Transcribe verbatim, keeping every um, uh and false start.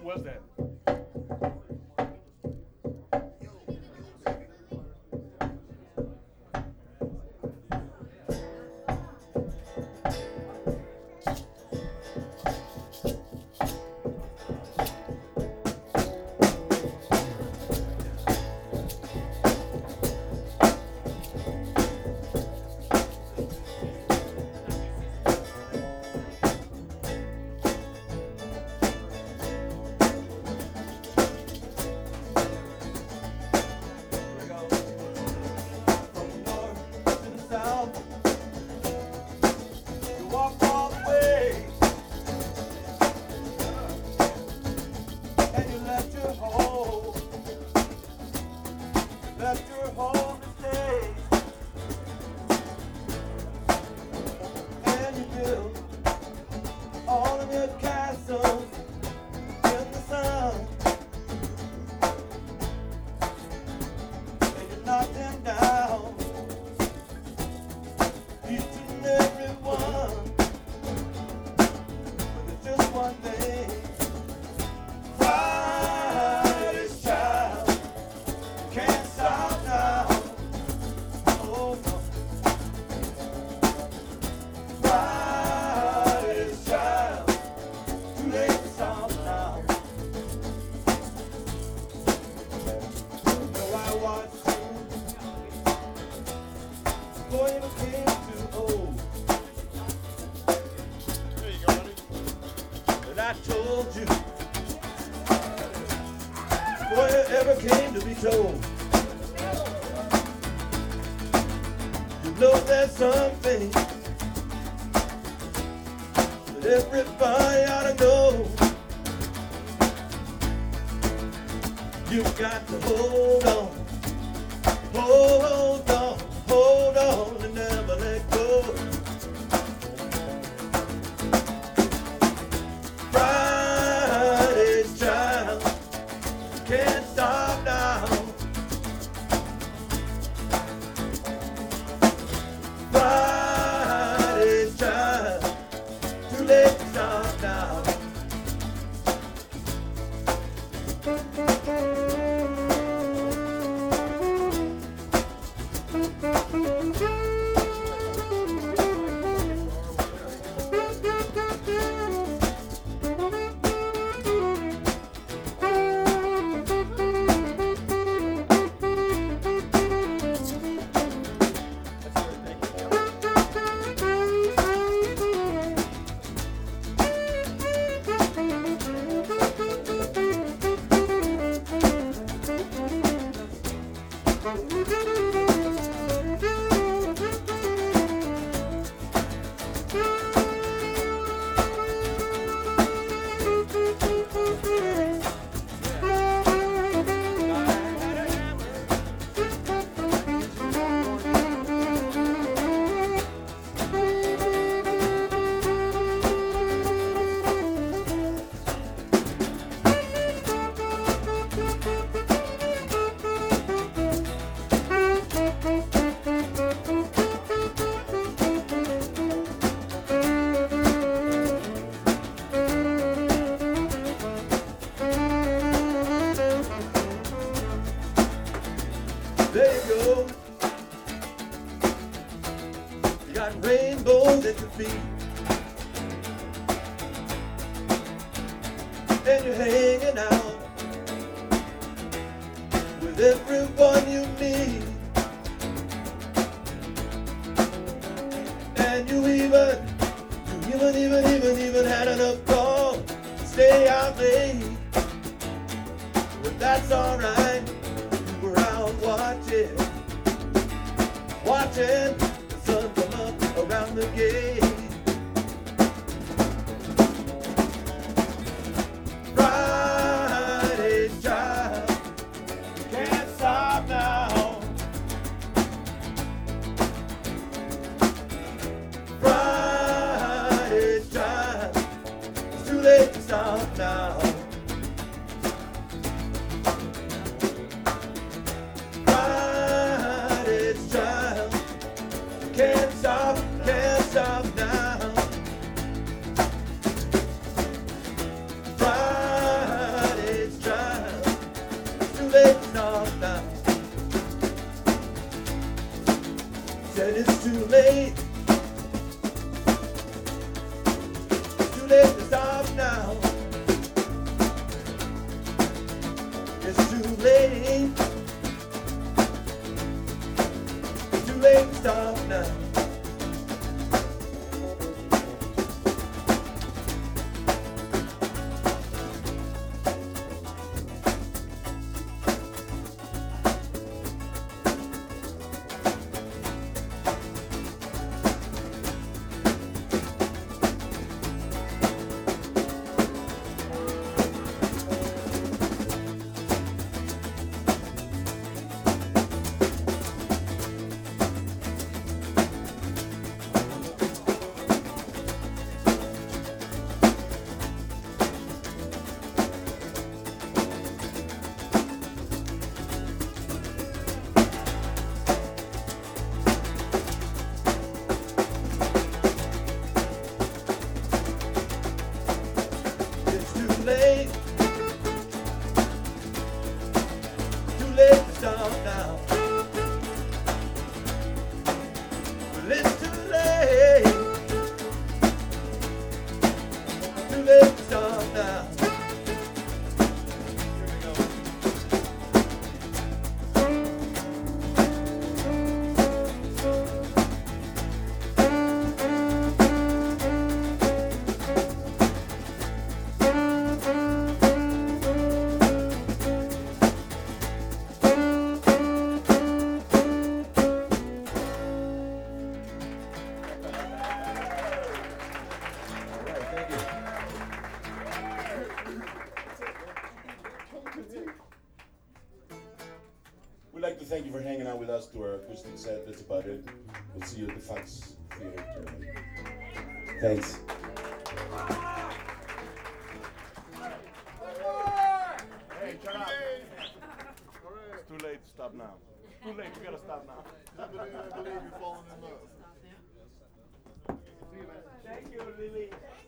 was that? I told you, before you ever came to be told. You know there's something that everybody ought to know. You've got to hold on, hold on, hold on, and never let go. Friday's child can't stop now. Friday's child, too late to stop now. There you go. You got rainbows at your feet, and you're hanging out with everyone you meet, and you even, you even, even, even, even had enough call to stay out late. But that's alright. We're out watching, watching the sun come up around the gate. Friday's child, you can't stop now. Friday's child, it's too late to stop now. Can't stop, can't stop now. stop now. Late. Too late to stop now. Well, it's too late. Too late to stop now. Here we go. We'd like to thank you for hanging out with us to our acoustic set. That's about it. We'll see you at the Fox Theater tonight. Thanks. Hey, shut up. It's too late to stop now. Too late, you gotta stop now. I believe you're falling in love. Thank you, Lily.